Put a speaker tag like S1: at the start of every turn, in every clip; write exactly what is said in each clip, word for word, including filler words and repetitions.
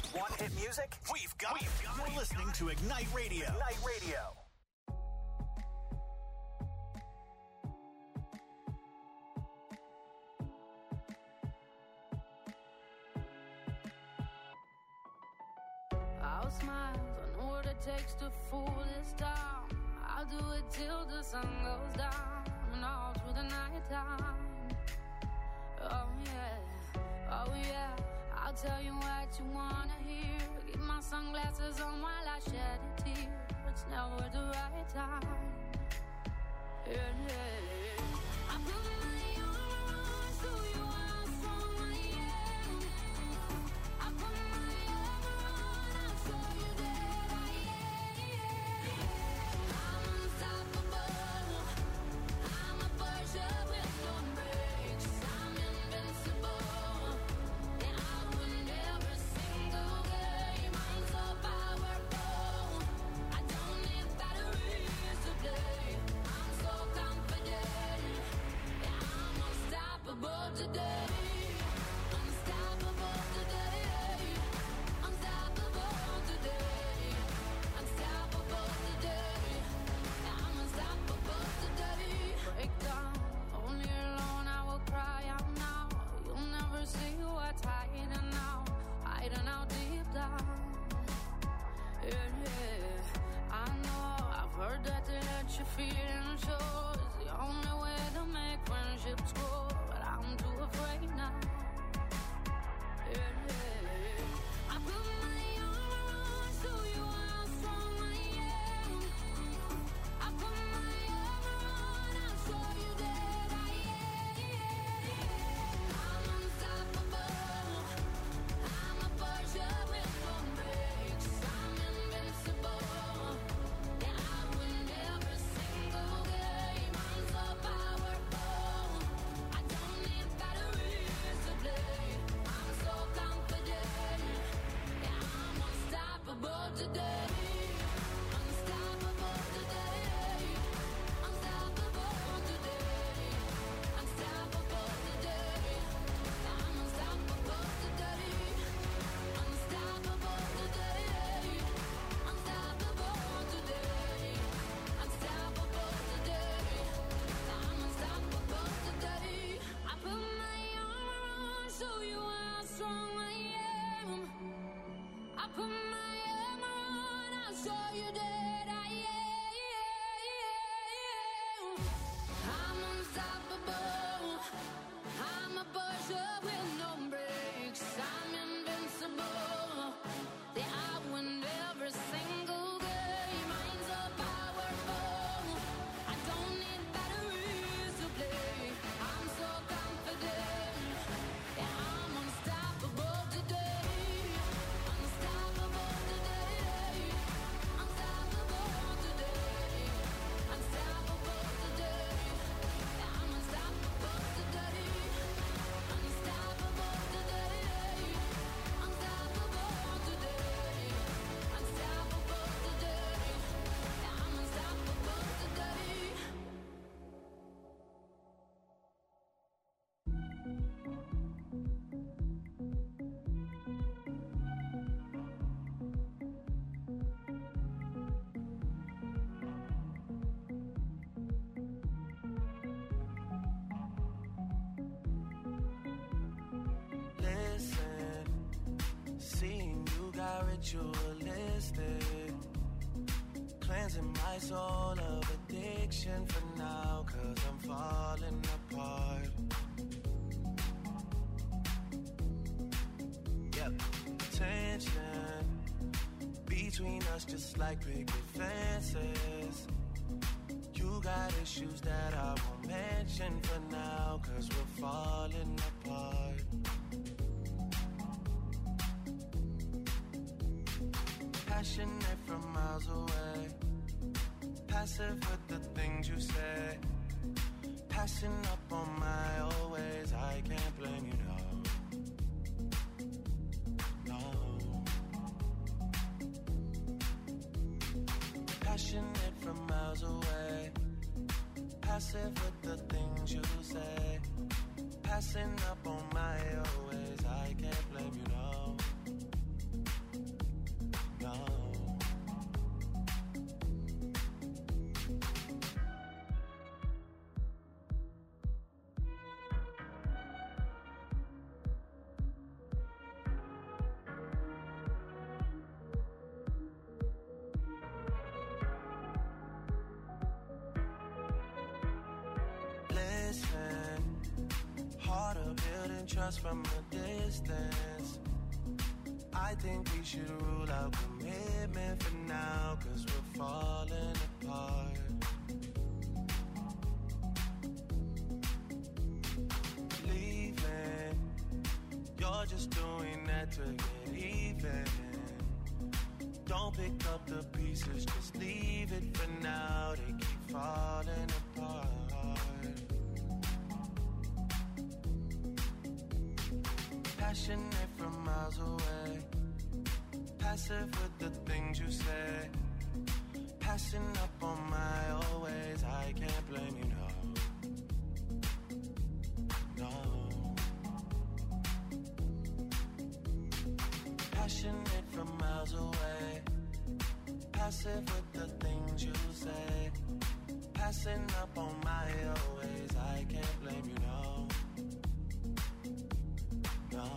S1: One hit music? We've got, We've got You're listening to Ignite Radio. Ignite Radio.
S2: I'll smile, I know what it takes to fool this town. I'll do it till the sun goes down and all through the night time. Oh yeah, oh yeah, I'll tell you what you wanna hear. Keep my sunglasses on while I shed a tear. It's never the right time. Yeah, yeah. I put my armor on so you how strong I am. I put my armor on, I'll show you that I am. I'm unstoppable. I'm a Porsche with no brakes. I'm invincible. And I win every single game. I'm so powerful. I don't need batteries to play. I'm so confident. Yeah, I'm unstoppable today. Unstoppable today. Unstoppable today. Unstoppable today. Yeah, I'm unstoppable today. Break down, only alone I will cry out now. You'll never see what's hiding now, hiding out deep down. Yeah, yeah. I know, I've heard that to let you feel and show is the only way to make friendships grow, but I'm too afraid now. Yeah, yeah. I put my armor on, show you how strong I am. I put my armor on, I'll show you that I am. I'm unstoppable. I'm a Porsche with no brakes. I'm invincible. Yeah, I win every single game. I'm so powerful. I don't need batteries to play. I'm so confident. Yeah, I'm unstoppable today. Unstoppable today. Unstoppable today. Unstoppable today. Yeah, I'm unstoppable today. Unstoppable today. Unstoppable today. Unstoppable today. Yeah, I'm unstoppable today. I put my armor on, show you how strong I am. I put my armor on, I'll show you that I am. I'm unstoppable. I'm a Porsche with no brakes. I'm invincible. Yeah, I win every single game. I'm so powerful. I don't need batteries to play. I'm so confident. Yeah, I'm unstoppable today. Unstoppable today. Unstoppable today. Unstoppable today. Yeah, I'm unstoppable today. Unstoppable today. Unstoppable today. Unstoppable today. Yeah, I'm unstoppable today.
S3: Listen, seeing you got ritualistic, cleansing my soul of addiction for now, cause I'm falling apart. Yep, tension between us just like picket fences. You got issues that I won't mention for now, cause we're falling apart. Passionate from miles away, passive with the things you say, passing up on my old ways. I can't blame you, no. No. Passionate from miles away, passive with the things you say, passing up on my old ways. I can't blame you, no. trust from a distance. I think we should rule out commitment for now, cause we're falling apart. Leaving, you're just doing that to get even. Don't pick up the pieces, just leave it for now. They keep falling apart. Passionate from miles away, passive with the things you say, passing up on my always. I can't blame you, no, no. Passionate from miles away, passive with the things you say, passing up on my always. I can't blame you, no, no.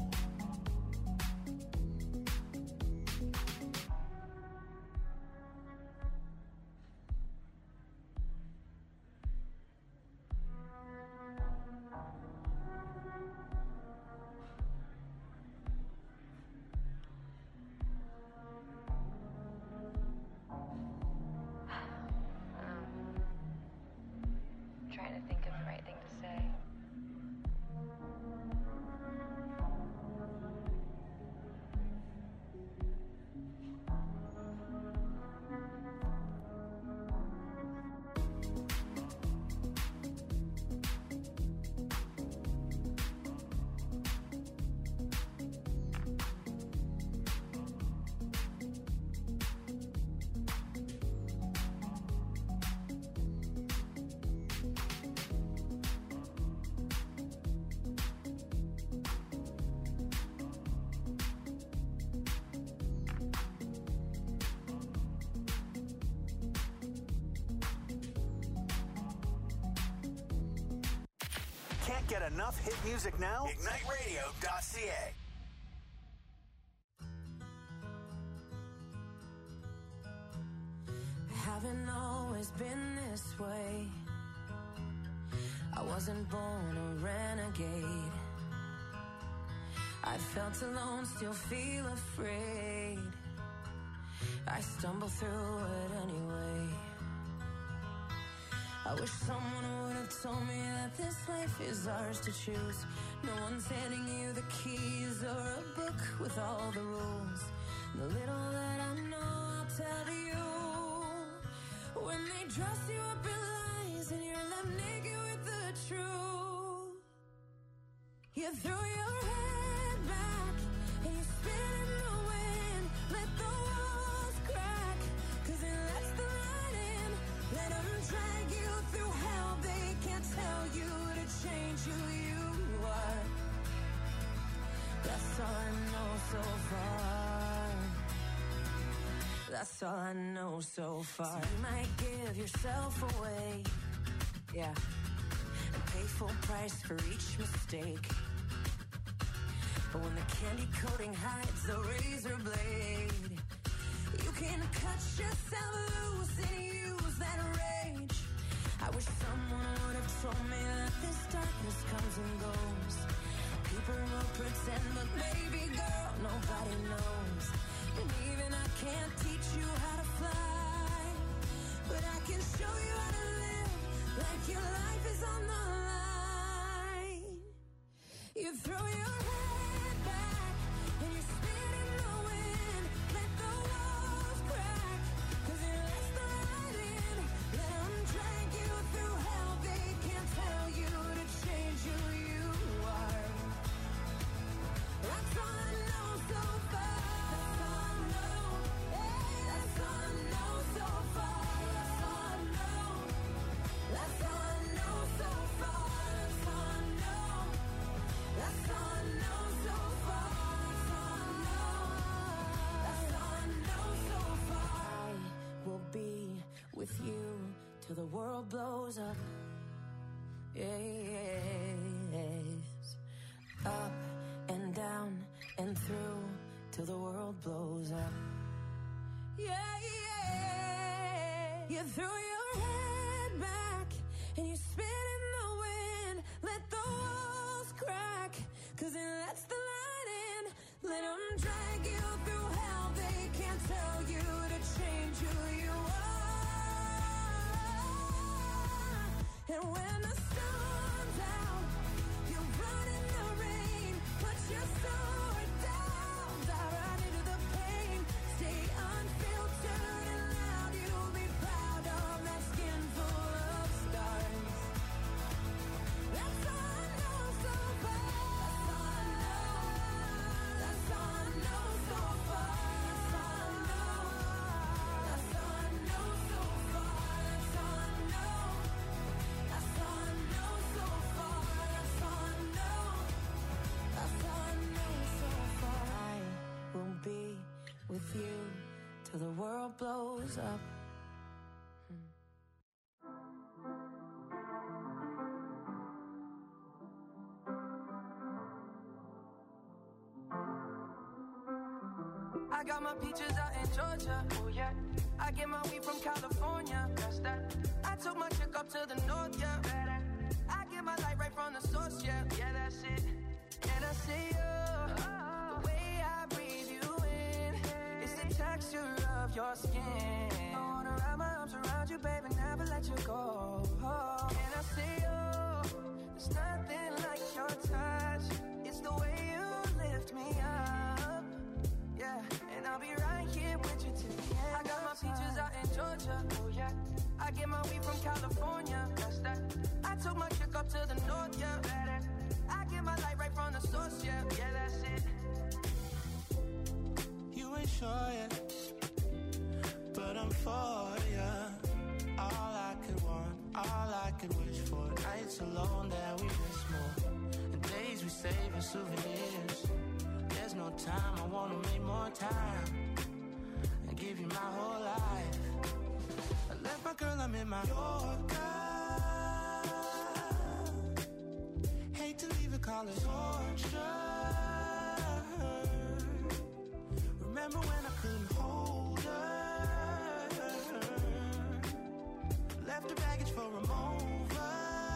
S1: Can't get enough hit music now? Ignite Radio dot C A.
S4: I haven't always been this way. I wasn't born a renegade. I felt alone, still feel afraid. I stumble through it anyway. I wish someone would have told me that this life is ours to choose. No one's handing you the keys or a book with all the rules. The little that I know, I'll tell you. When they dress you up in lies and you're left naked with the truth, you throw your head back and you spin in the wind. Let the walls crack, cause it lets the light in. Let them drag you through hell. They can't tell you to change who you are. That's all I know so far. That's all I know so far. So you might give yourself away, yeah, and pay full price for each mistake. But when the candy coating hides the razor blade, you can cut yourself loose and use that rage. I wish someone would have told me that this darkness comes and goes. People will pretend, but baby girl, nobody knows. And even I can't teach you how to fly, but I can show you how to live like your life is on the line. You throw your head back and you spin in the wind. Let the walls crack, cause it lets the light in. Let them drag you through hell. They can't tell you to change who you are. That's all I know so far. That's all I know. That's all I know so far. That's all I know. That's all I know so far. That's all I know. That's all I know so far. That's all I know. That's all I know so far. I will be with you till the world blows up. Yes. Up and down and through till the world blows up. Yeah, yeah. You throw your head back and you spin in the wind. Let the walls crack, Cause it lets the light in. Let them drag you through hell. They can't tell you to change who you are. And when the sun's out, you run in the rain. Put your sword down. Dive right into the pain. Stay unfiltered and loud. You'll be proud of that skin full of stars. That's all I know so far. That's all I know so far. That's all I know. That's all I know so far. That's all I know. That's all I know so far. That's all I know. That's all I know so far. I will be with you till the world blows up.
S3: I got my peaches out in Georgia, oh yeah. I get my weed from California, that's that. I took my chick up to the north, yeah. Better. I get my light right from the source, yeah. Yeah, that's it. And I see you, the way I breathe you in. It's the texture of your skin. I wanna wrap my arms around you, baby, never let you go. And I see you, there's nothing like your touch. It's the way you lift me up. Yeah, and I'll be right here with you till the end. I got my peaches out in Georgia, oh yeah. I get my weed from California, that's that. I took my chick up to the north, yeah. Better. I get my light right from the source, yeah. Yeah, that's it.
S5: You ain't sure yet, but I'm for ya. All I could want, all I could wish for. Nights alone that we miss more. And days we save as souvenirs. There's no time, I wanna make more time and give you my whole life. I left my girl, I'm in my Yorker. Hate to leave it, call it torture. Remember when I couldn't hold her? Left the baggage for a mover.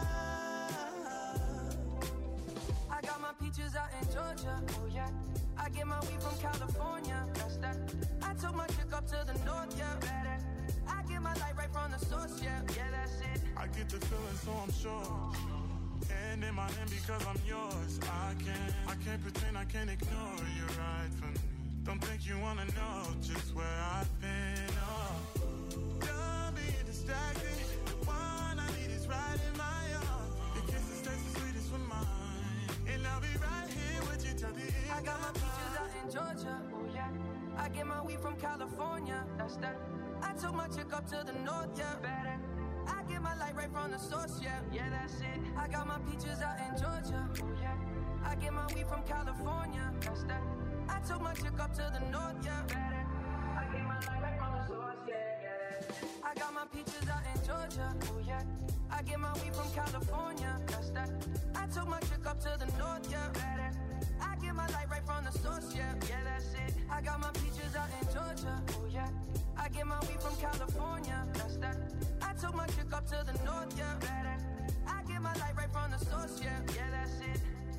S3: I got my peaches out in Georgia, oh yeah. I get my weed from California, that's that. I took my chick up to the north, yeah. Better. I get my light right from the source, yeah. Yeah, that's it.
S6: I get the feeling, so I'm sure. And in my hand because I'm yours. I can't, I can't pretend, I can't ignore you right from me. Don't think you wanna know just where I've been. Oh, don't be distracted. The one I need is right in my arms. The kisses taste the sweetest with mine. And I'll be right here with you till the end.
S3: I got my peaches out in Georgia, oh yeah. I get my weed from California, that's that. I took my chick up to the north, yeah. Better. I get my light right from the source, yeah. Yeah, that's it. I got my peaches out in Georgia, oh yeah. I get my weed from California, that's that. I took my chick up to the north, yeah. Better. I get my light right from the source, yeah, yeah. I got my peaches out in Georgia, oh yeah. I get my weed from California, that's that. I took my chick up to the north, yeah. Better. I get my light right from the source, yeah. Yeah, that's it. I got my peaches out in Georgia, oh yeah. I get my weed from California, that's that. I took my chick up to the north, yeah. Better. I get my light right from the source, yeah. Yeah, that's it.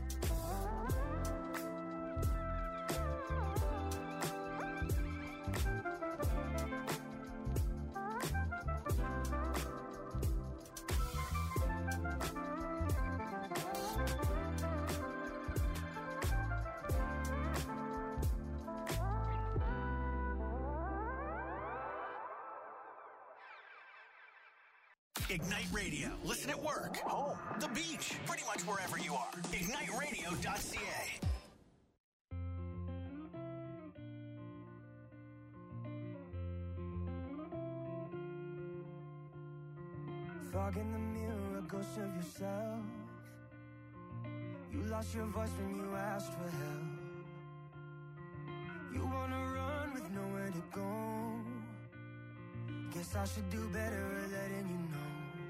S1: Ignite Radio. Listen at work, home, the beach, pretty much wherever you are. ignite radio dot c a.
S7: Fog in the mirror, a ghost of yourself. You lost your voice when you asked for help. You wanna run with nowhere to go. Guess I should do better at letting you know.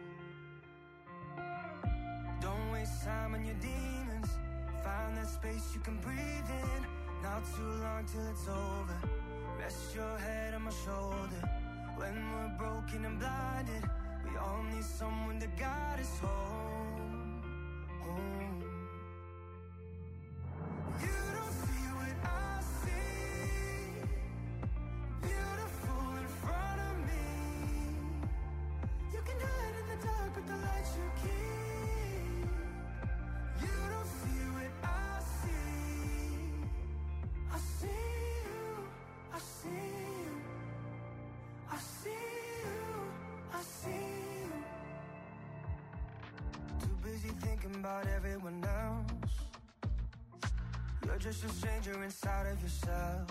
S7: Don't waste time on your demons. Find that space you can breathe in. Not too long till it's over. Rest your head on my shoulder. When we're broken and blinded, we all need someone to guide us home, home. about everyone else. You're just a stranger inside of yourself.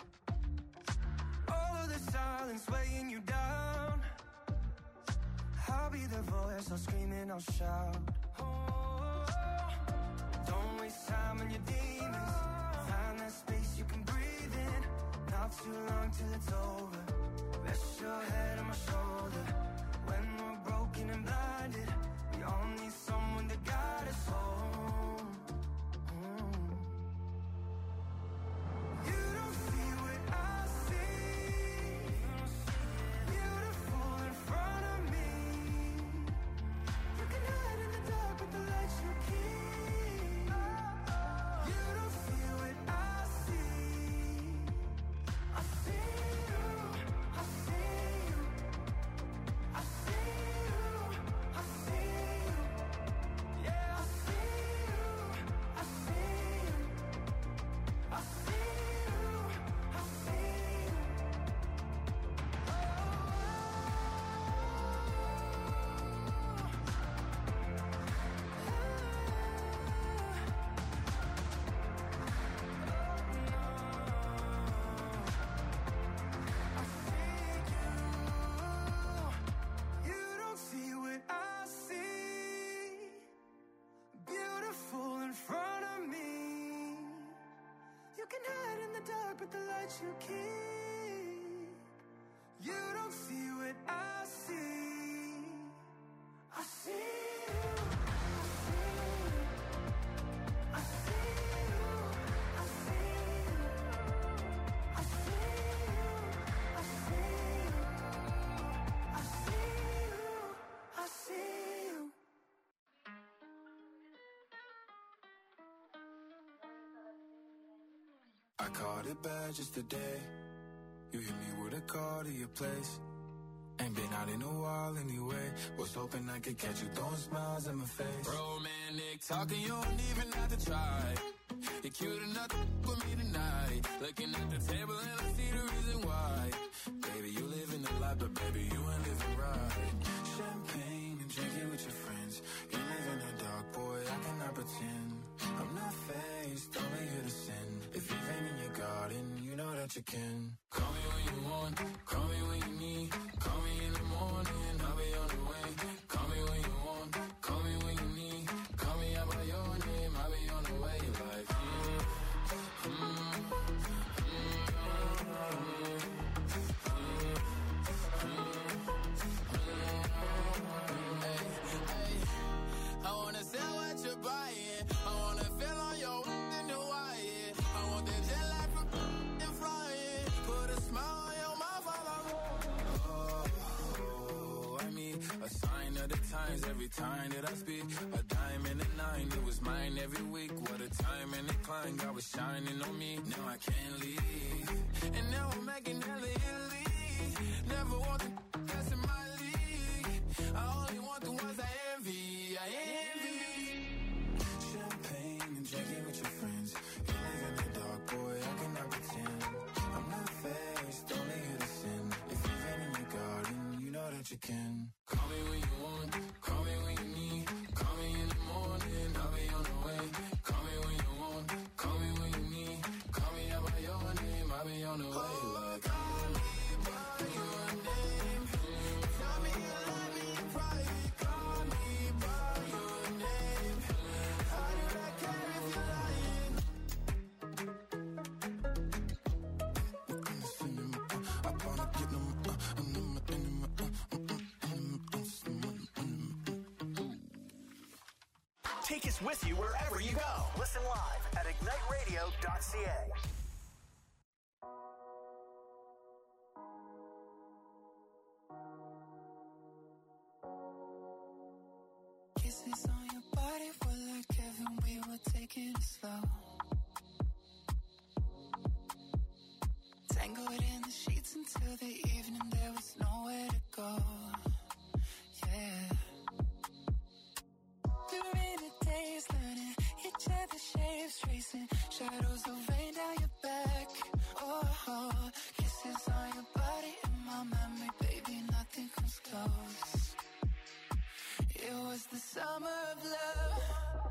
S7: All of the silence weighing you down. I'll be the voice, I'll scream and I'll shout. Oh, don't waste time on your demons. Find that space you can breathe in. Not too long till it's over. Rest your head on my shoulder. When we're broken and blinded, we all need someone to guide us home. Mm. You don't see what I see. Beautiful in front of me. You can hide in the dark with the lights you keep. You don't see what I see. I see you, I see you. I see you, I see you. Yeah, I see you, I see you. I see you, I see you. You don't see what I see. Beautiful in front of me. You can hide in the dark with the lights you keep. You don't see what I see. I see you. I see you. I see you. I see you. I see you. I see you. I see you.
S5: I caught it bad just today. You hit me with a call to your place. Ain't been out in a while anyway. Was hoping I could catch you throwing smiles in my face.
S3: Romantic talking, you don't even have to try. You're cute enough to f- with me tonight. Looking at the table and I see the reason why. Baby, you live in the life, but baby, you ain't living right.
S5: Champagne and drinking with your friends. You live in the dark, boy, I cannot pretend. I'm not faced, only here to sin. If you've been in your garden, you know that you can.
S3: Call me when you want, call me when you need. Call me in the morning, I'll be on the way. Call me when you want, call me when you need. Call me out by your name, I'll be on the way. Like, mm, mm, I wanna sell what you're buying. I wanna feel on your in the wire. I want that jet lag from and flying. Put a smile on your mouth while I'm
S5: Oh, I mean, a sign of the times every time that I speak. A dime and a nine, it was mine every week. What a time and a climb, God was shining on me. Now I can't leave.
S3: and now I'm making hella Italy. Never want the that's in my league. I only want the ones I envy. I envy.
S5: Champagne and drinking with your friends. You live in the dark, boy, I cannot pretend. I'm not faced, only here to sin. If you've been in your garden, you know that you can.
S3: Call me when you want, call me when you need. Call me in the morning, I'll be on the way. Call me when you want, call me when you need. Call me out by your name, I'll be on the way. Like, call me by your name. Tell me you love me in private. Call me by your name. How did I care if you're lying?
S5: I wanna get them, uh, and them, and them, uh,
S1: Take us with you wherever you go. Listen live at ignite radio dot c a.
S8: Kisses on your body were like heaven, we were taking it slow. Tangled in the sheets until the evening, there was nowhere to go. Yeah. During the days, learning each other's shapes, tracing shadows of rain down your back. Oh, kisses on your body in my memory, baby, nothing comes close. It was the summer of love.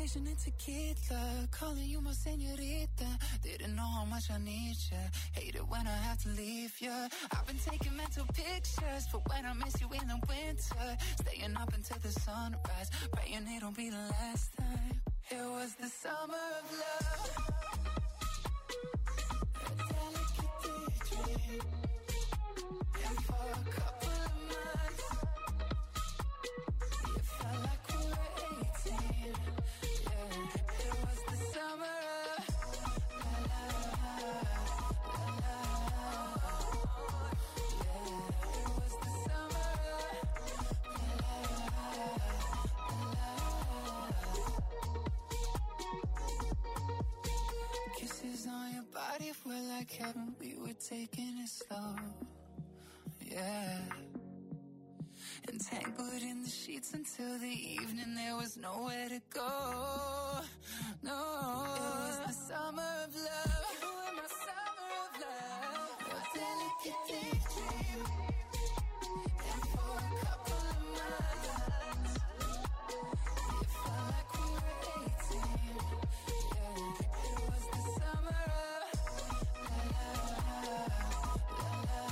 S8: combination of tequila, calling you my señorita. Didn't know how much I need you. Hate it when I have to leave you. I've been taking mental pictures for when I miss you in the winter. Staying up until the sunrise, praying it'll be the last time. It was the summer of love. A delicate daydream. And for a couple of months, it felt like we were eighteen. Yeah, it was the summer of la la la la. Yeah, it was the summer of la la la. Kisses on your body were like heaven. We were taking it slow. Yeah. Entangled in the sheets until the evening, there was nowhere to go. No, it was the summer of love. You were my summer of love. A delicate daydream. And for a couple of months, it felt like we were eighteen. Yeah, it was the summer of la la la la.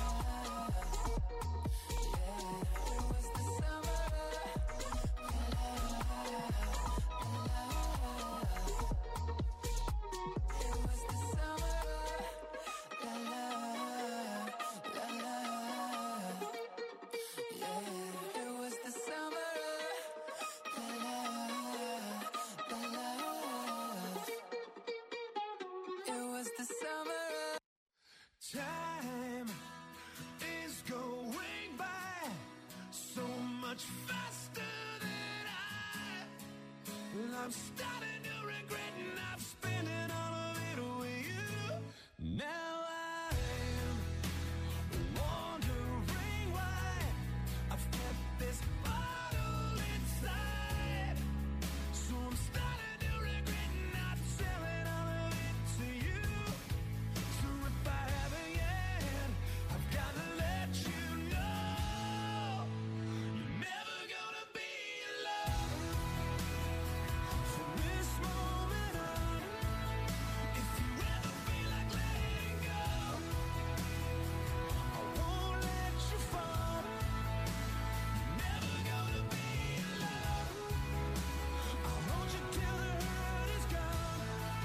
S5: Time is going by so much faster than I. Well, I'm starting to regret, and I'm spending all of it with you. Now I'm wondering why I've kept this bottle inside. So I'm starting to regret not telling all of it to you. So if I haven't yet, I've got to let you know you're never gonna be alone. From this moment on, if you ever feel like letting go, I won't let you fall. You're never gonna be alone. I'll hold you till the hurt is gone.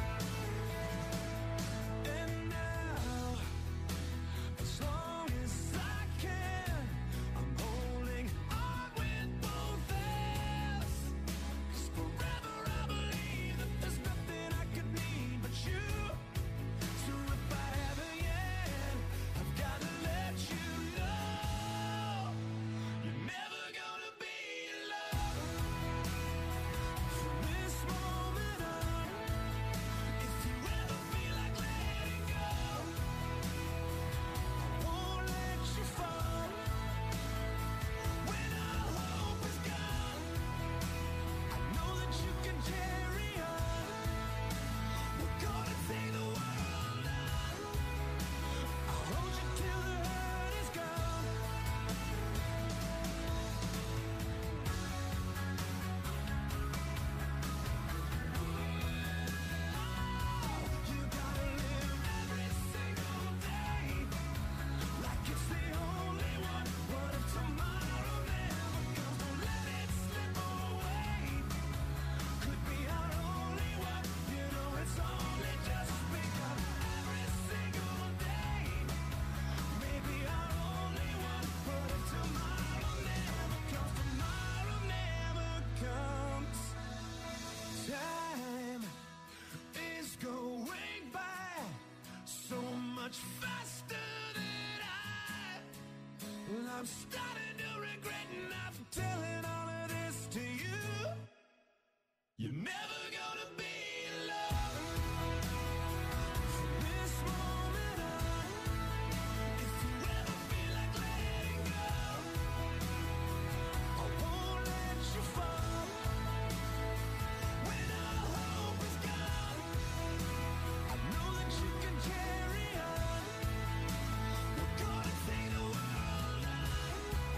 S5: And now, as long as I can, I'm holding on with both hands. 'Cause forever I believe that there's nothing I could need but you. So if I haven't yet, I've got to let you know you're never gonna be alone. From this moment on, if you ever feel like letting go, I won't let you fall. When all hope is gone, I know that you can carry on. We're gonna take the world on. I'll hold you till the hurt is gone. You gotta live every single day like it's the only one. What if tomorrow never comes? Don't let it slip away. Could be our only one. You know it's only just begun. Every single day, maybe our only one. What if tomorrow never comes? Tomorrow never comes. Time is going by so much faster than I. Well, I'm starting to regret not telling all of this to you. You're never gonna be alone. From this moment on, if you ever feel like letting go, I won't let you fall. When all hope is gone, I know that you can carry on. We're gonna take the world on.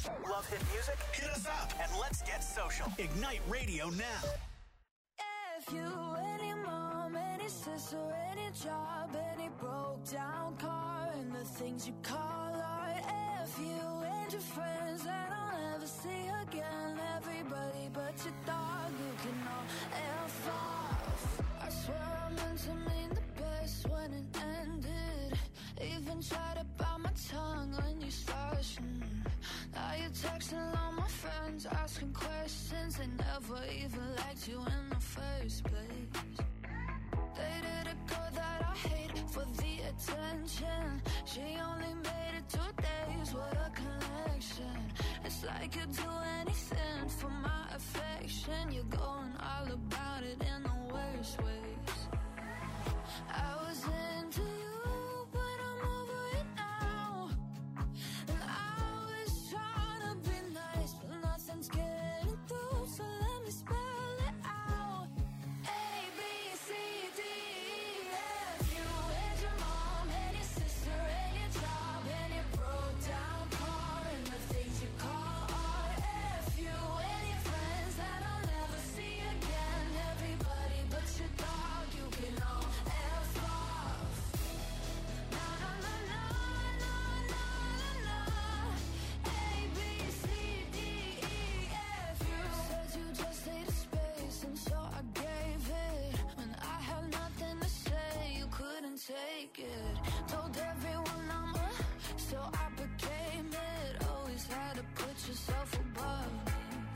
S1: Love hit music? Hit us up and let's get social. Ignite Radio now.
S2: If you, any mom, any sister, any job, any broke down car, and the things you call art. If you and your friends that I'll never see again, everybody but your dog, you can all F off. I swear I meant to mean the best when it ended. Even tried to bite my tongue when you started. Mm. Now you're texting all my friends, asking questions. They never even liked you in the first place. Dated a girl that I hate for the attention. She only made it two days, what a connection. It's like you'd do anything for my affection. You're going all about it in the worst ways. I was into you, but I'm over it now. And I was trying to be nice, but nothing's getting through. So let me spell it out. A, B, C, D, E, F. You and your mom and your sister and your job and your broke down car and the things you call art. F. You and your friends that I'll never see again. Everybody but your dog, you can all F off. Na na na na na na na. A, B, C, D, E, F. You said you just needed space, and so I gave it. When I had nothing to say, you couldn't take it. Told everyone I'm a, so I became it. Always had to put yourself above me.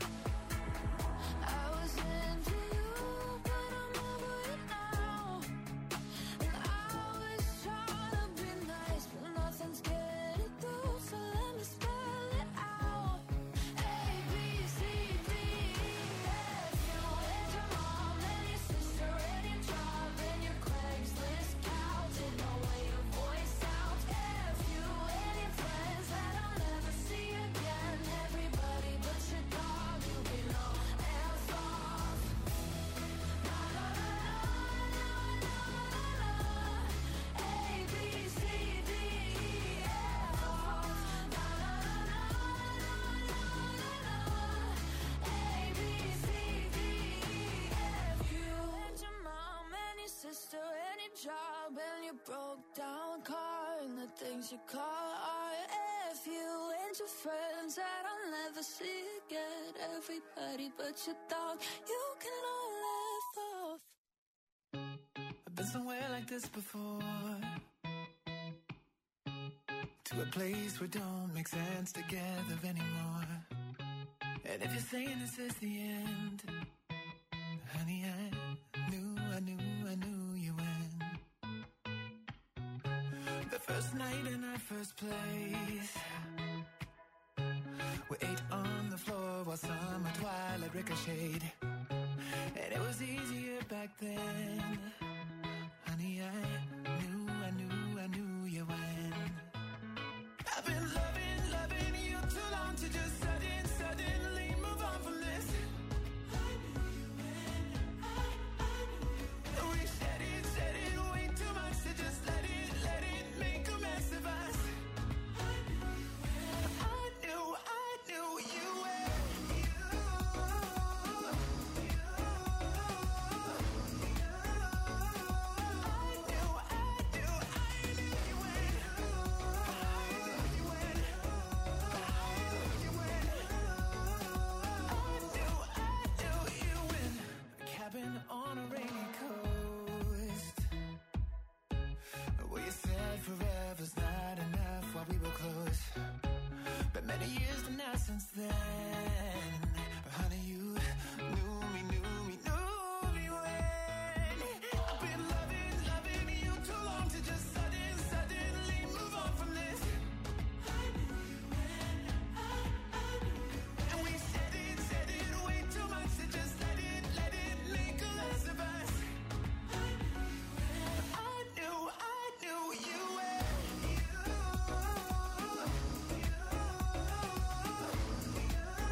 S2: I was into you, but I'm over it now. And I was trying to be nice, but nothing's getting through. So let me spell it out. A, B, C, D, E, F. You and your mom and your sister and your job and your Craigslist couch. Didn't know where your voice sounds. F. You and your friends that I'll never see again. Everybody but your dog, you can all F off. Na na na na na na na. A, B, C, D, E, F off. Na na na na na na na. A, B, C, D, E, F. You and your mom and your sister and your job and your broke down car and the things you call art. F. You and your friends that I'll never see again. Everybody but your dog, you can all F off.
S5: I've been somewhere like this before. To a place where don't make sense together anymore. And if you're saying this is the end, honey, I knew, I knew, I knew you win. The first night in our first place, we ate on the floor while summer twilight ricocheted. And it was easier back then. Honey, I knew, I knew, I knew you win. I've been loving, loving you too long to just sudden, suddenly move on from this. I knew you win. I, I knew you win. We said it, said it way too much to just let it, let it make a mess of us. I knew you win. I knew, I knew you win. You, you, you. I knew, I knew, I knew you win. I knew you win. I knew you win. I knew, I knew you win. A cabin on a rainy coast, where you said forever's not enough while we were close. But many years have now since then. But honey, you knew me, knew me, knew me when. I've been loving, loving you too long to just sudden, suddenly move on from this. I knew you when. I, I knew you when. And we said it, said it way too much to just let it, let it make a mess of us. I knew you when. I knew, I knew you when. You, you, you, you.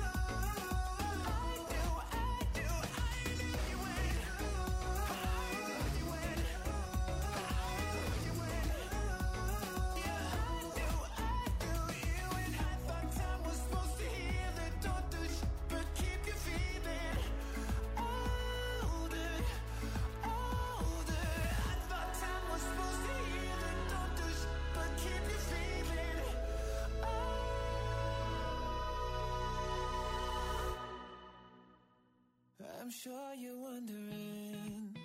S5: I'm sure you're wondering,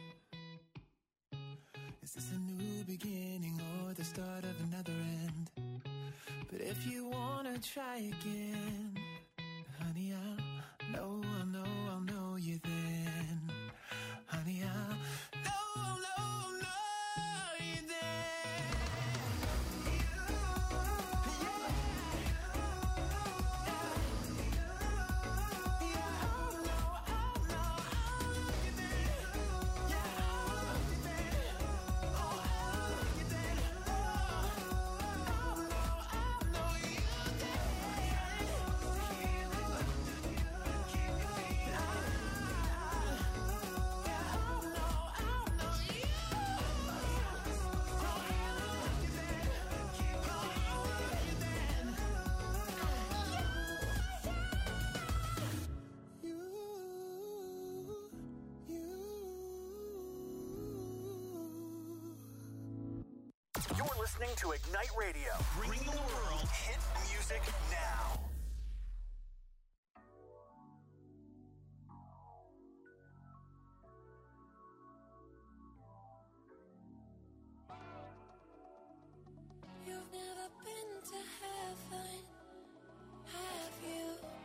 S5: is this a new beginning or the start of another end? But if you wanna try again, honey, I'll know, I'll know, I'll know you then. Honey, I'll know, I'll know, I'll know you then.
S1: Listening to Ignite Radio, bringing the world hit music now.
S4: You've never been to heaven, have you?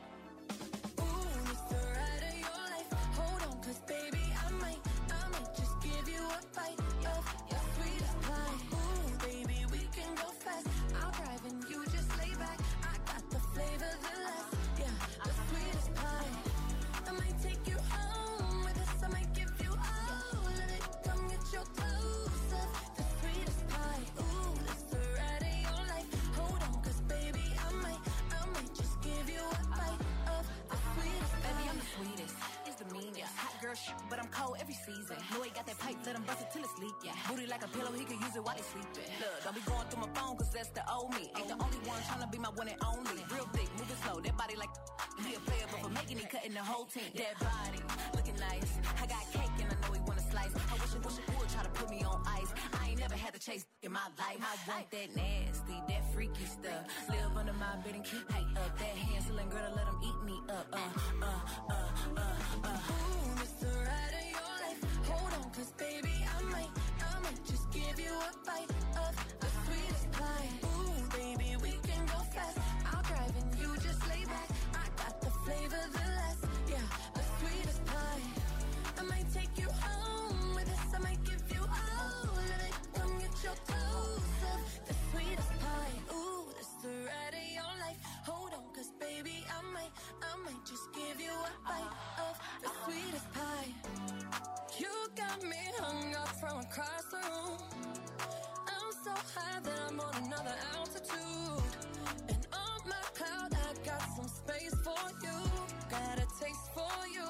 S4: Ooh, it's the ride of your life. Hold on, cause baby, I might, I might just give you a bite of your sweetest pie. Ooh, baby, we can go fast. I'll drive and you just lay back. I got the flavor, the last, yeah, the sweetest pie. I might take you home with us. I might give you all of it. Come get your dose of the sweetest pie. Ooh, it's the ride of your life. Hold on, cause baby, I might, I might just give you a bite of the sweetest pie.
S9: Baby, I'm the sweetest. It's the meanest. Hot girl shit, but I'm cold every season. Know he got that pipe, let him bust it till it's leak. Yeah. Booty like a pillow, he could use it while he's sleeping. Look, don't be going through my phone, cause that's the old me. Ain't the only one tryna be my one and only. Real thick, moving slow, that body like he a player, but for making it, cutting the whole team. That body, looking nice. I got cake and I know he wanna slice. I wish I wish I would try to put me on ice. I ain't never had to chase in my life. I want that nasty, that freaky stuff. Live under my bed and keep me up. That Hansel girl to let him eat me up. Uh, uh, uh, uh, uh.
S4: Ooh, it's the ride of your life. Hold on, cause baby, I might, I might just give you a bite of the sweetest pie. Ooh, baby, we can go fast. I'll drive and you just lay back. I got the flavor, the last, yeah, the sweetest pie. I might take you home with us. I might give you all of it. Come get your dose of the sweetest pie. Ooh, it's the ride of your life. Hold on, cause baby, I might, I might just give you a bite of the sweetest pie. You got me hung up from across the room. I'm so high that I'm on another altitude. And on my cloud, I got some space for you. Got a taste for you.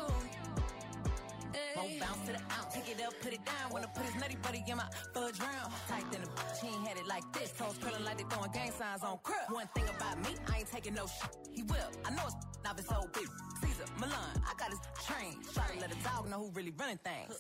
S9: Won't bounce to the ounce, pick it up, put it down. Wanna put his nutty buddy in my fudge round. Tight than a bitch, he ain't had it like this. Toes curling like they throwing gang signs on crib. One thing about me, I ain't taking no shit. He will, I know it's not his old bitch. Caesar, Milan, I got his train. Try to let a dog know who really running things.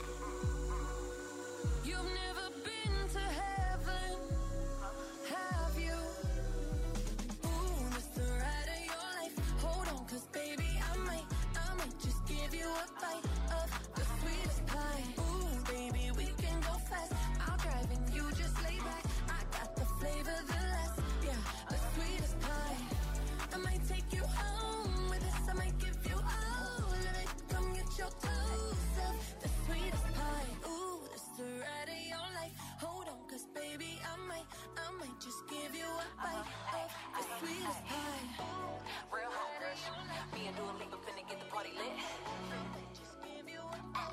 S4: You've never been to heaven, have you? Ooh, it's the ride of your life. Hold on, cause baby, I might, I might just give you a bite of the sweetest pie. Ooh, baby, we can go fast. I'll drive and you just lay back. I got the flavor, the last, yeah, the sweetest pie. I might take you home with us. I might give you all of it. Come get your dose of the sweetest pie. Ooh, it's the ride of your life. Hold on, cause baby, I might, I might just give you a bite of the sweetest pie.
S9: Real hungry. Me and Dua Lipa finna get the party lit.
S4: Just give you a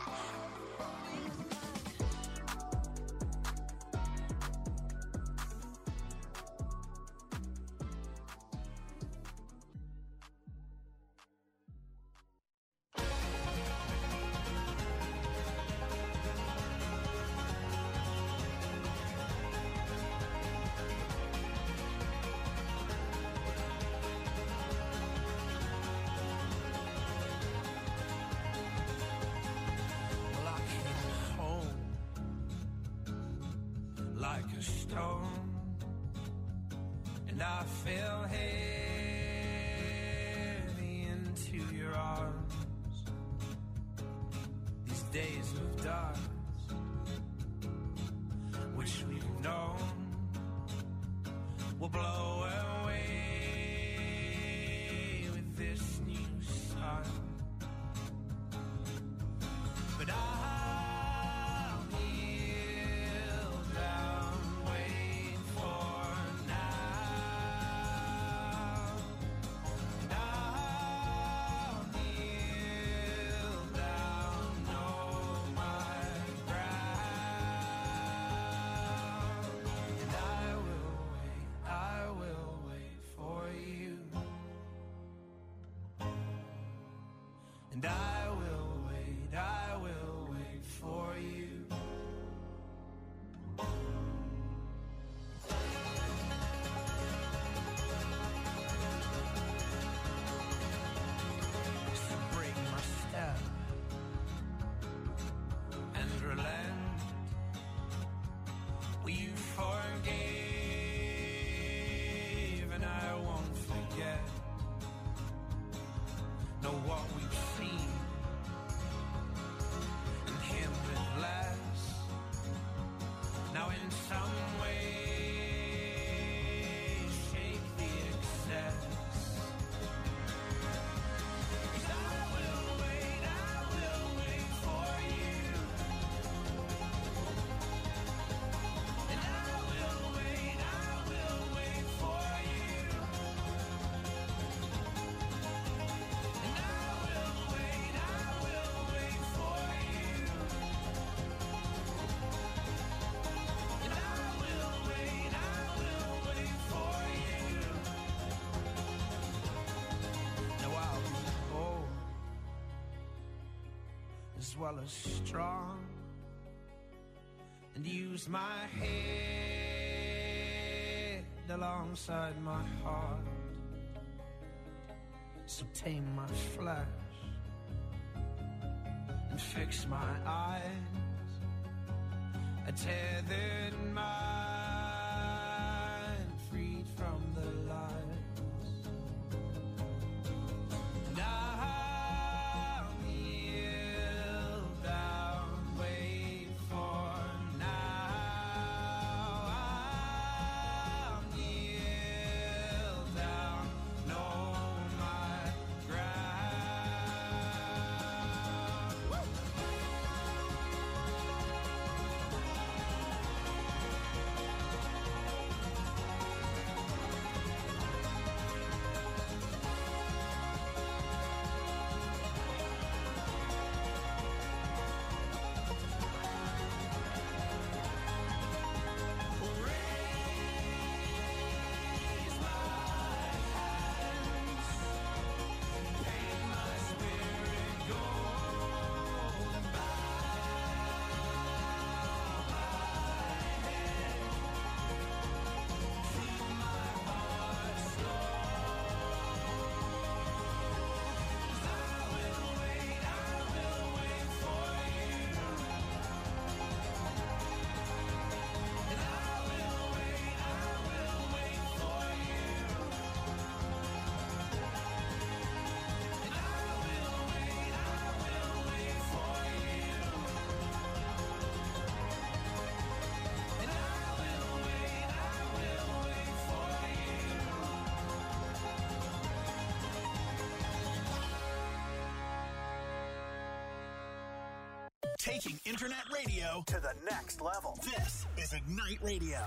S5: like a stone, and I fell heavy into your arms.
S10: days of dust, which we've known will blow away with this new sun. But I'll kneel down, wait for now. And I'll kneel down, know my ground. And I will wait, I will wait for you. And I will wait, I will wait for you. So break my step and relent. We forgave and I won't forget. Know what we've seen and him with less. Now in some way shake the excess. 'Cause I will wait, I will wait for you. And I will wait, I will wait for you. And I will wait, I will wait for you. And I will wait, I will wait for you. Now I'll be bold as well as strong, and use my head alongside my heart. So tame my flesh and fix my eyes, a tethered mind freed from the lies. And I'll kneel down, wait for now. I'll kneel down, know my ground. Woo! Raise my hands, paint my spirit gold, and bow my head, feel my heart slow. 'Cause I will wait, I will wait for you. And I will wait, I will wait for you. And I will wait, I will wait for you. And I will wait, I will wait for you.
S1: Taking internet radio to the next level. This is Ignite Radio.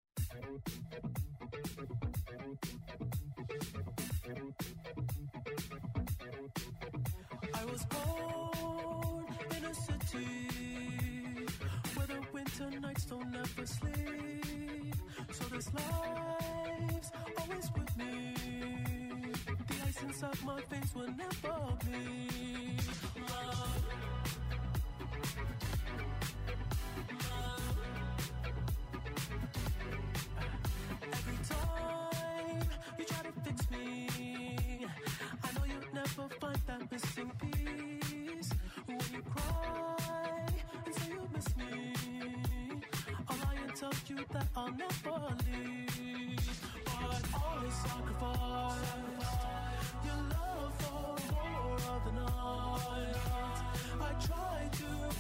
S5: I was born in a city where the winter nights don't ever sleep. So this life's always with me. The ice inside my veins will never bleed. Love. Every time you try to fix me, I know you'll never find that missing piece. When you cry and say you miss me, I'll lie and tell you that I'll never leave. But always sacrifice your love for more of the night. I try to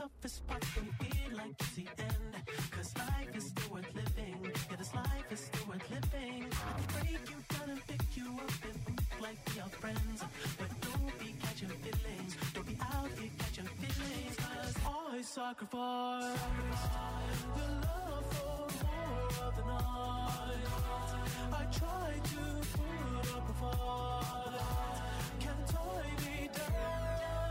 S5: toughest part don't feel like it's the end. Cause life is still worth living. Yeah, this life is still worth living. I can break you down and pick you up and think like we are friends. But don't be catching feelings. Don't be out here catching feelings. Cause I sacrifice the love for more of the night. I try to put up a fight. Can't tie me down.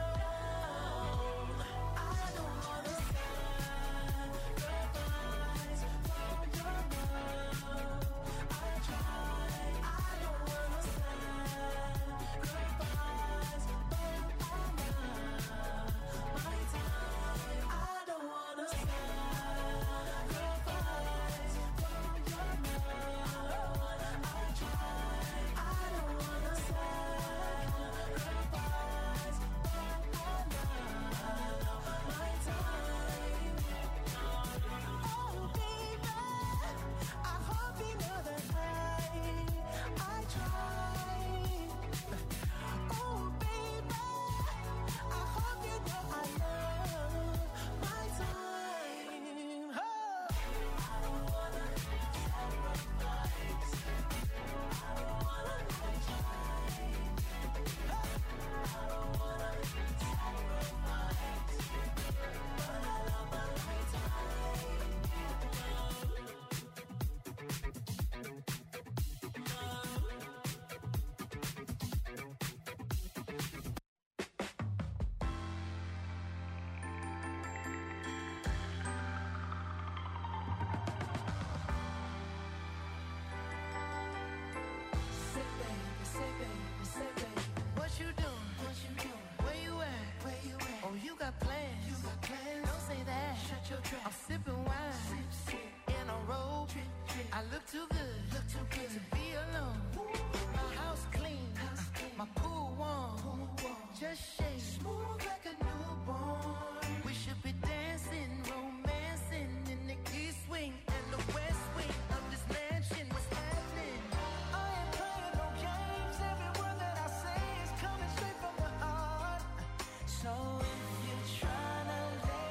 S11: I'm sipping wine sip, sip. In a robe. Trip, trip. I look too good, look too good to be alone. My house clean, house clean. My pool warm. pool warm. Just shake smooth like a newborn. We should be dancing, romancing in the east wing and the west wing of this mansion. What's happening? I ain't playing no games. Every word that I say is coming straight from the heart. So if you're trying to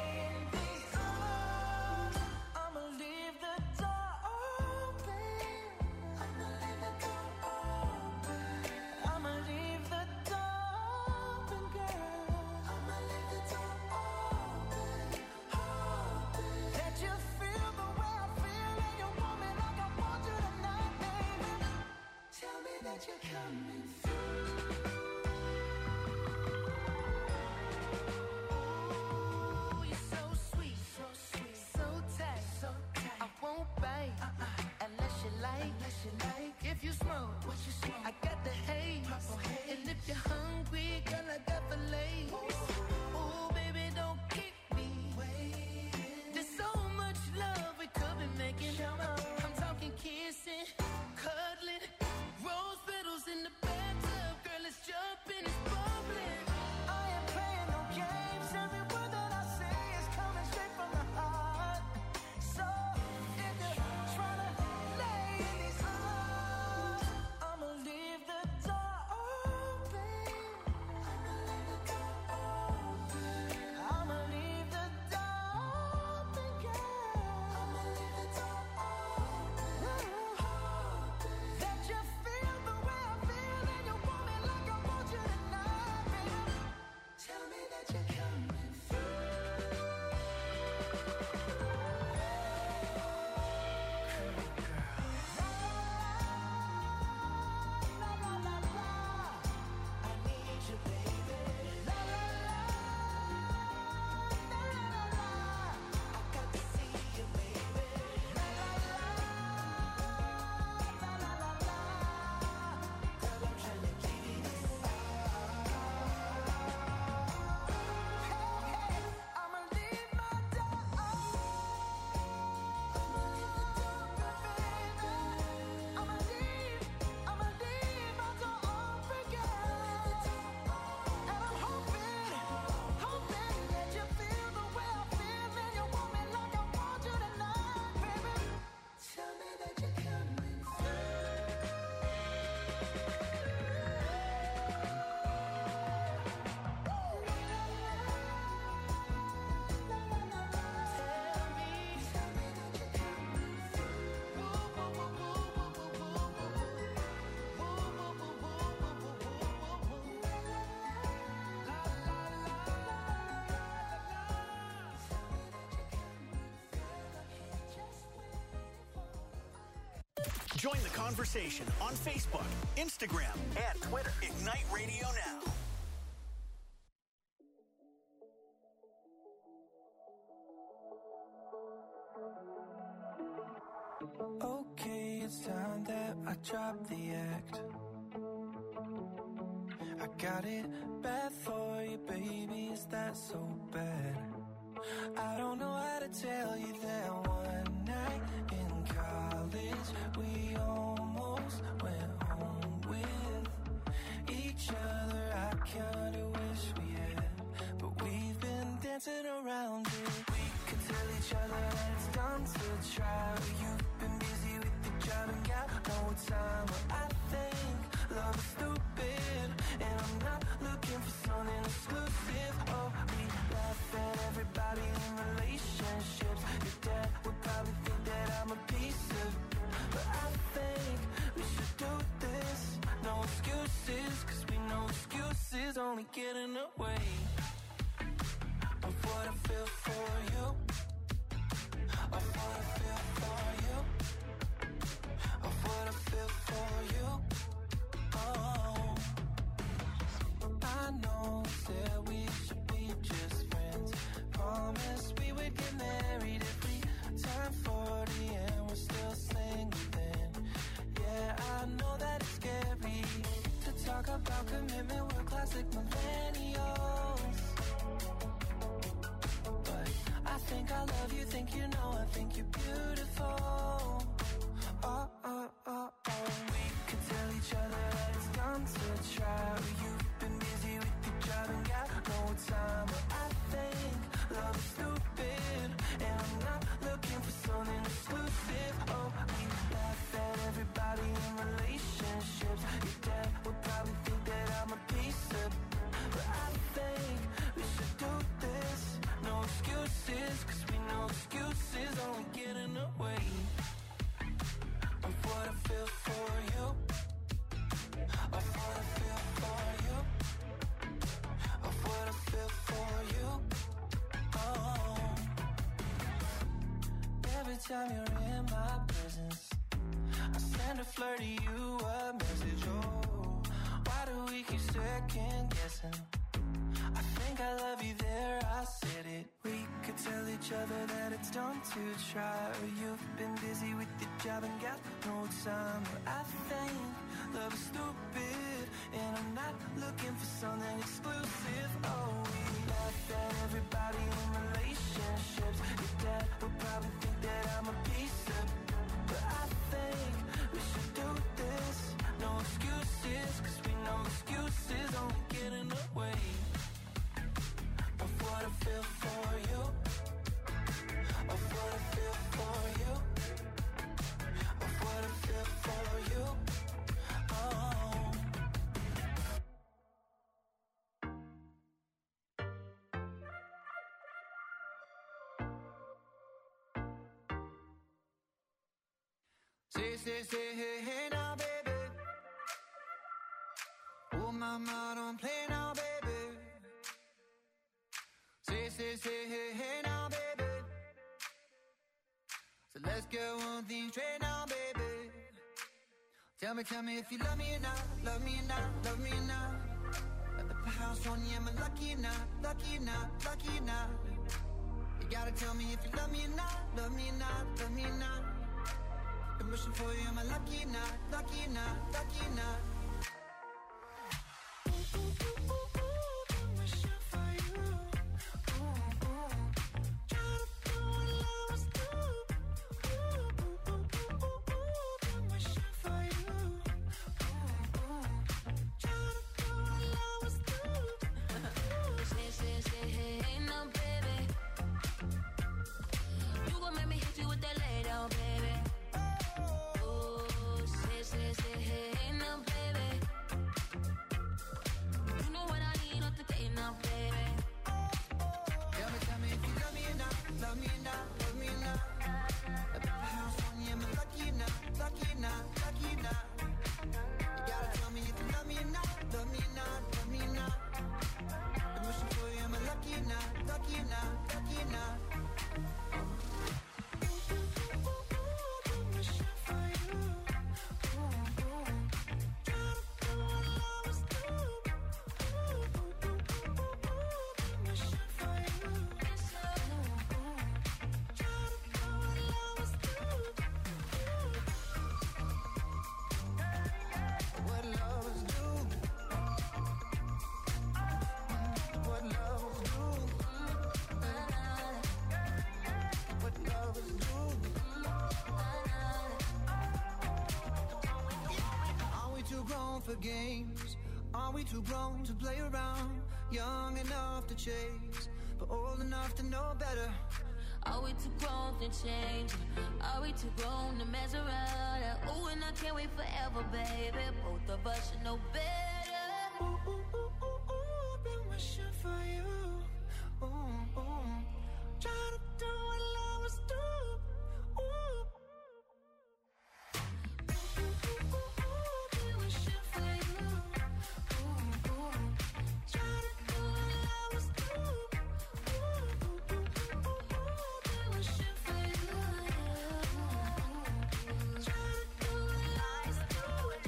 S11: you're coming through. Ooh, you're so sweet, so sweet, so tight, so tight. I won't bite uh-uh. unless you like, unless you like. If you smoke, what you smoke? I got the haze. haze. And if you're hungry, girl, I got the lace. Ooh. Ooh, baby, don't keep me waiting. There's so much love we could be making. I'm talking kissing, cuddling. Rose petals in the bathtub, girl, it's just
S1: Join the conversation on Facebook, Instagram, and Twitter. Ignite Radio Now.
S7: Okay, it's time that I drop the act. I got it bad for you, baby, is that so bad? I don't know how to tell you that one night in college we almost went home with each other. I kinda wish we had, but we've been dancing around it. We could tell each other that it's time to try. You've been busy with the job and got no time. I think love is stupid, and I'm not looking for something exclusive. Oh, we laugh at everybody in relationships. Your dad would probably think that I'm a piece of, but I think we should do this. No excuses, cause we know excuses only get in the way of what I feel for you, of what I feel for you, of what I feel for you. Oh, I know that we should be just friends. Promise we would get married if we turn forty and we're still single then. Yeah, I know that it's scary to talk about commitment, we're classic millennials. But I think I love you, think you know, I think you're beautiful. Oh, oh, oh, oh. We could tell each other that it's time to try. You've been busy with your job and got no time. But I think love is stupid, and I'm not looking for something exclusive. Oh, we laugh at everybody in relationships. Your dad would probably think that I'm a piece of, but I think we should do this. No excuses, cause we know excuses only get in the way of what I feel for you, of what I feel for you, of what I feel for you. Oh, every time you're in my presence, I send a flirt to you a message. Oh, why do we keep second guessing? I think I love you there, I said it. We could tell each other that it's time to try. You've been busy with your job and got no time. I think love is stupid, and I'm not looking for something exclusive. Oh, we laugh at everybody in relationships. Your dad would probably think that I'm a piece of, but I think we should do this. No excuses, cause we know excuses only get in the way of what I feel for you, of what I feel for you, of what I feel for you. Oh,
S12: say, say, say, hey, hey now, baby. Oh, mama, don't play now, baby. Say, say, say, hey, hey now, baby. So let's get one thing straight now, baby. Tell me, tell me if you love me or not, love me or not, love me or not. At the house on you, am I lucky or not, lucky or not, lucky or not? You gotta tell me if you love me or not, love me or not, love me or not. I'm wishing for you, am I lucky or not, lucky or not, lucky or not?
S2: Say, say, hey, no, baby.
S12: born for games? Are we too grown to play around? Young enough to chase, but old enough to know better.
S2: Are we too grown to change? Are we too grown to mess around? Ooh, and I can't wait forever, baby. Both of us should know better.
S12: Ooh, ooh, ooh, ooh, ooh, been wishing for you. Ooh, ooh. Try to do what lovers do. Ooh. Ooh, ooh, ooh, ooh, been wishing for you. Ooh, ooh. Try to do what lovers do. Ooh, ooh, ooh, ooh, ooh, been wishing for you. Try to do what lovers do.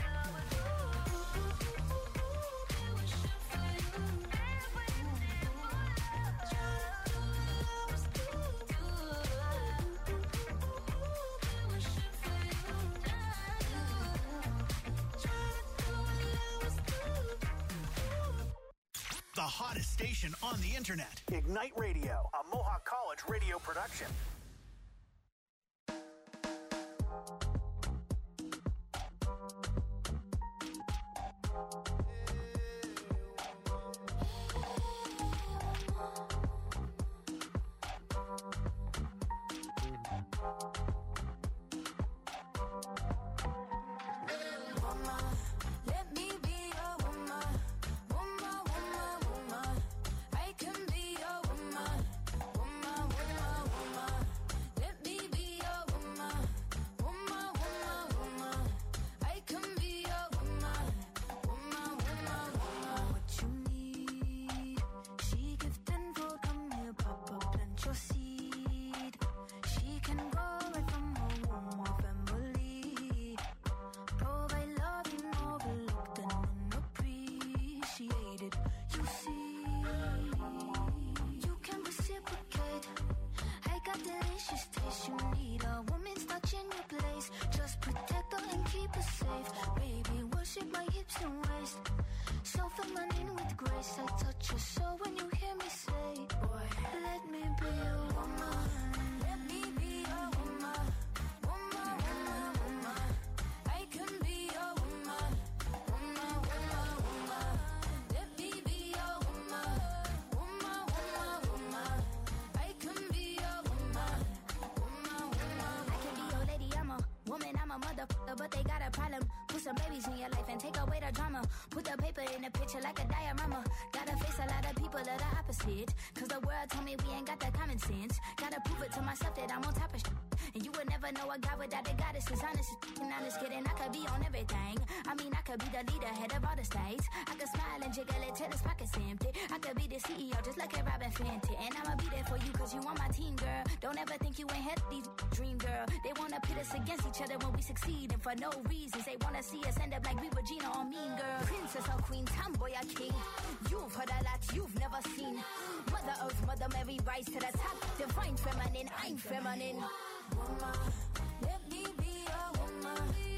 S1: The hottest station on the internet. Ignite Radio, a Mohawk College radio production.
S2: Let me be your woman, woman, woman, woman. I can be your woman, woman, woman, woman. Let me be your woman, woman, woman, woman. I can be your woman, woman, woman, woman. What you need, she gifting for, come here, Papa, plant your seed. She can go right from her womb or family. Provide love you overlooked and unappreciated. You see, you can reciprocate. I got delicious taste. You need a woman's touch in your place. Just protect her and keep her safe. Baby, worship my hips and waist. So feminine with grace. I touch your soul when you hear me say, boy, let me be your woman. Let me be your woman. Woman, woman, woman. I can be your woman, woman, woman, woman. Let me be your woman, woman, woman, woman. I can be your woman, woman, woman.
S13: I can be your lady, I'm a woman, I'm a motherfucker, but they got a problem. Put some babies in your life and take away the drama. Put the paper in the picture like a diorama. Gotta face a lot of people that are opposite. Cause the world told me we ain't got that common sense. Gotta prove it to myself that I'm on top of shit. And you would never know a guy without a goddess. Is honest, and honest kidding. I could be on everything. I mean, I could be the leader, head of all the states. I could smile and jiggle it till his pockets empty. I could be the C E O, just like a Robin Fenty. And I'ma be there for you, cause you on my team, girl. Don't ever think you ain't had these dream, girl. They wanna pit us against each other when we succeed. And for no reasons, they wanna see us end up like we Regina or Mean Girl. Princess or queen, tomboy or king. You've heard a lot you've never seen. Mother Earth, Mother Mary, rise to the top. Divine feminine, I'm feminine.
S2: Woman, let me be your woman.